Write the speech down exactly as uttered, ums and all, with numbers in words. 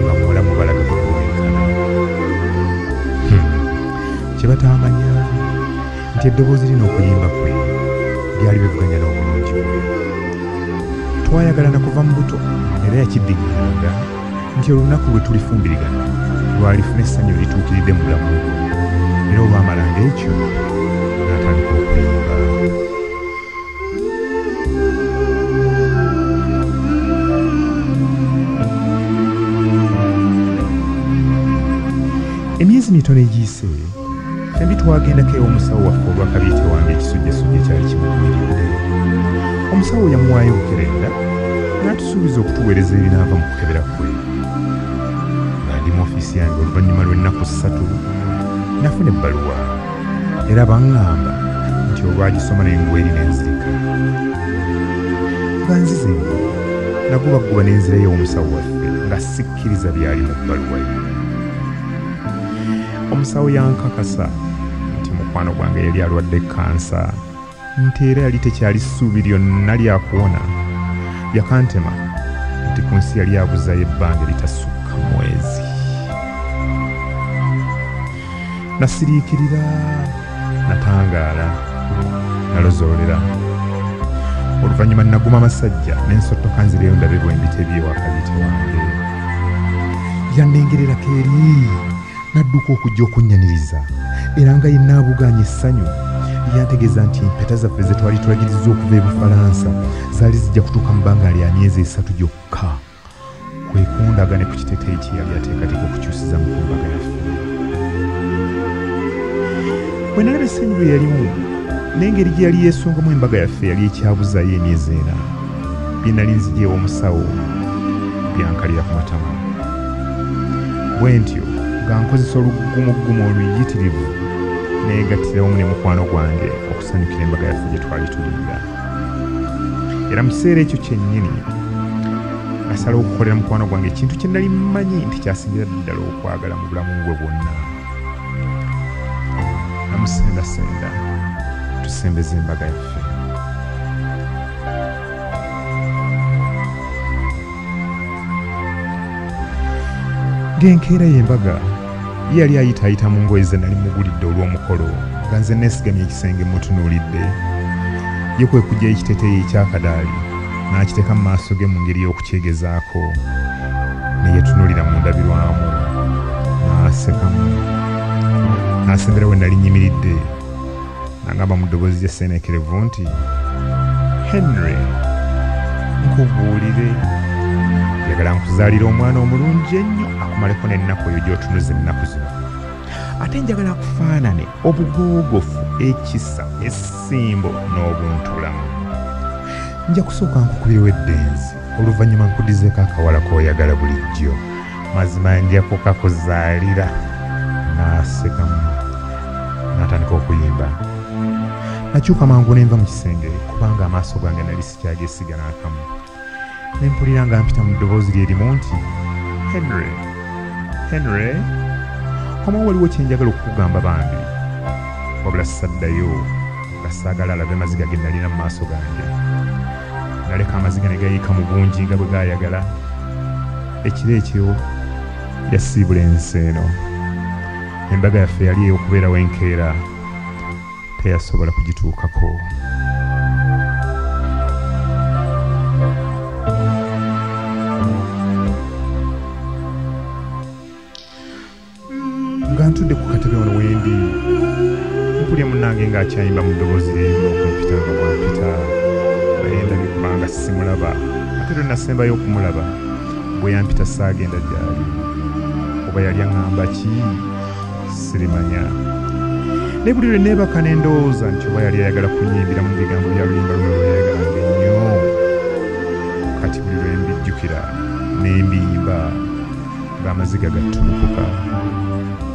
nga muwala mubalaga kuwenkana. Kye bataamanya nti eddoboozi lino okuyimba kwe lyali bivuganya n'obulungi bwe. Twayagalana kuva mu buto era yakiddiŋŋanga nti olunaku lwe tulifumbirigana lwalifuna essanyu erituukiridde mu bulamu bwe, era olwamalanga ekyo n'atandika okuyimba. Emyezi mitono egiyise fembi twagendako ew'omusawo waffe olwakabiite wange ekisujjasujja ekyali kimukumiridde. Omusawo yamuwaayo bukerenda n'atusuubiza okutuweereza ebinaava mu kukebera kwe. Nga ndi mu ofiisi yange oluvannyuma lw'ennaku ssatu nafuna ebbaluwa era baŋŋamba nti olwagisoma n'engweri n'enzirika. Nga nzize nagubagguba n'enzirayo ew'omusawo waffe nga sikkiriza byali mu bbaluwa ye. Omusawo yankakasa nti mukwano gwange yali alwadde kansa, nti era yali tekyali ssuubi lyonna lyakuwona. Yakantema nti ku nsi yali abuzayo ebbanga eritasukka mwezi. Nasiriikirira, natangaala, nalozoolera. Oluvannyuma naguma amasajja n'ensottoka nzireyo ndabe bwe mbitebye wakabiite wange. Yannengererako eri n'adduka okujja okunnyaniriza era nga yenna abugaanya essanyu. Yantegeeza nti empeta zaffe ze twali tulagiriza okuva e Bufalansa zaali zijja kutuuka mu bbanga lya myezi esatu gyokka. Kwekundagane ku kiteeteeyi kye yali ateekateeka okukyusiza mu mbaga yaffe. Bwe nalaba essanyu lye yalimu n'engeri gye yali yeesongamu embaga yaffe yali ekyabuzaayo emyezi ena, bye nali nzigy'ewo omusawo byankalira ku matama. Bwe ntyo nga nkozesa olugumuggumu oluyitirivu neegattirawo ne mukwano gwange okusanyukira embaga yaffe gye twali tulinda. Era mu kiseera ekyo kyennyini nasalawo okukolera mukwano gwange ekintu kye nali mmanyi nti kyasingira ddala okwagala mu bulamu bwe bwonna. Namusendasenda tusembeza embaga yaffe. Ng'enkeera y'embaga ye yali ayitaayita mu ngoye ze nali mugulidde olw'omukolo nga nze neesigamye ekisenge mutunuulidde. Ye kwe kuggyayo ekiteeteeyi ekyakadaali n'akiteeka mu maaso ge mu ngeri y'okukyegezaako, ne yeetunuulira mu ndabirwamu n'asekamu. N'asembera we nali nnyimiridde n'agamba mu ddoboozi ly'esseeneekerevu nti, "Henry, nkubuulire, njagala nkuzaalira omwana omulungi ennyo akumaleko n'ennaku eyo gy'otunuza ennaku zino. Ate njagala akufaanane obugoogofu, ekisa, essimbo n'obuntulamu. Nja kusooka nkukubirewo eddenzi, oluvannyuma nkuddizeeko akawala k'oyagala bulijjo. Mazima nja kukakuzaalira." N'asekamu n'atandika okuyimba. Nakyuka mangu ne nva mu kisenge kubanga amaaso gange nali sikyageesiga n'akamu. Ne mpulira nga mpita mu ddoboozi lye limu nti, "Henry, Henry, omawo waliwo kye njagala okukugamba bambi." Wabula saddayo nga saagala alabe amaziga ge nalina mu maaso gange. Naleka amaziga ne gayiika mu bungi nga bwe gaayagala. Ekiro ekyo yasiibula ensi eno. Embaga yaffe yali ey'okubeerawo enkeera teyasobola kugituukako. Nga ntudde ku katebe wano wendi mpulya munnange ng'akyayimba mu ddoboozi lyerimu okumpita nga bwampita, naye ndabye kubanga simulaba ate lwe nasembayo okumulaba bwe yampita saagenda gy'ali. Oba yali aŋŋamba ki sirimanya. Naye buli lwe neebaka ne ndowooza nti oba yali ayagala kunnyimbira mu bigambo bya lulimba luno lwe yayagalanga ennyo. Kati buli lwe mbijjukira ne mbiyimba ng'amaziga gattulukuka.